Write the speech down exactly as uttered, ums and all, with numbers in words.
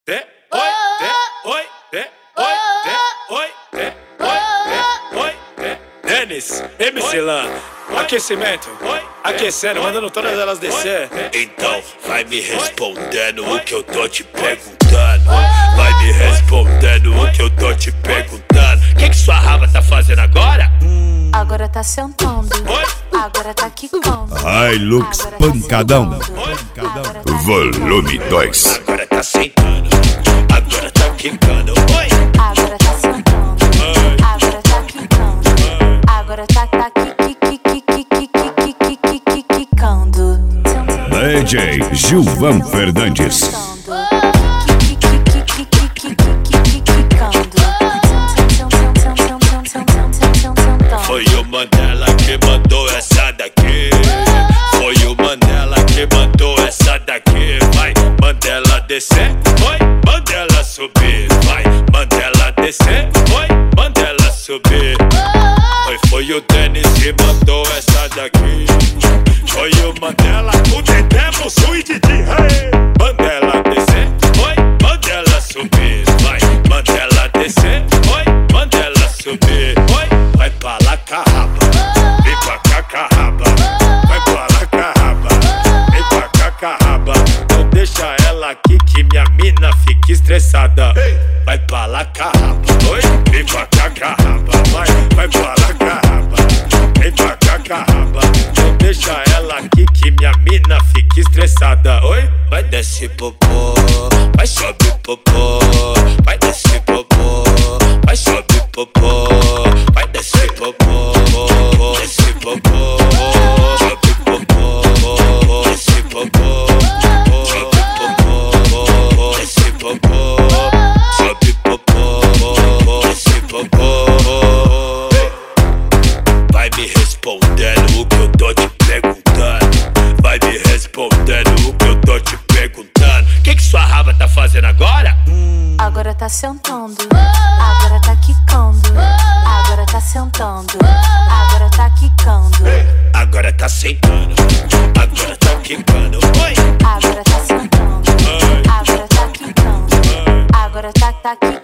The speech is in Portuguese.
Te, oi, te, oi, te, oi, te, oi, te, oi, te, oi, te. Dennis, M C Lan, aquecimento, aquecendo, mandando todas elas descer. Então, vai me respondendo o que eu tô te perguntando. Vai me respondendo o que eu tô te perguntando. Que que sua raba tá fazendo agora? Agora tá sentando, agora tá quicando. Hilux Pancadão, volume dois. Agora tá sentando, agora tá quicando. Oi! Agora tá sentando, agora tá quicando. Agora tá tá quicando. D J Gilvan Fernandes. Foi o Mandela que mandou essa daqui. Foi o Mandela que mandou essa daqui. Vai, Mandela descer, vai, Mandela subir. Vai, Mandela descer, vai, Mandela subir. Foi, foi o Dennis que mandou essa daqui. Foi o Mandela, o Dedemo, o Didi, hey. Mandela descer, vai, Mandela subir. Vai, Mandela descer, vai, Mandela subir. Vai, vai pra lá, carraba, vem pra cá, carraba. Vai pra lá, carraba, vem pra cá, carraba. Não deixa ela aqui que minha mina fica estressada. Vai pra lá, carraba, oi, vem pra cá, carraba. Vai, vai pra lá, carraba, vem pra cá, carraba. Não deixa ela aqui que minha mina fica estressada. Oi, vai descer popô, vai sobe popô, vai descer popô, vai sobe popô, vai descer popô, desce popô, sobe popô, desce popô, sobe popô, desce popô, sobe popô, desce popô. Vai me respondendo o que eu tô te perguntando. Vai me respondendo o que eu tô te perguntando. Que que sua raba tá fazendo agora? Agora tá sentando, agora tá quicando. Agora tá sentando, agora tá quicando. Agora tá sentando, agora tá quicando. Oi! Agora tá sentando, agora tá quicando. Agora tá tá quicando.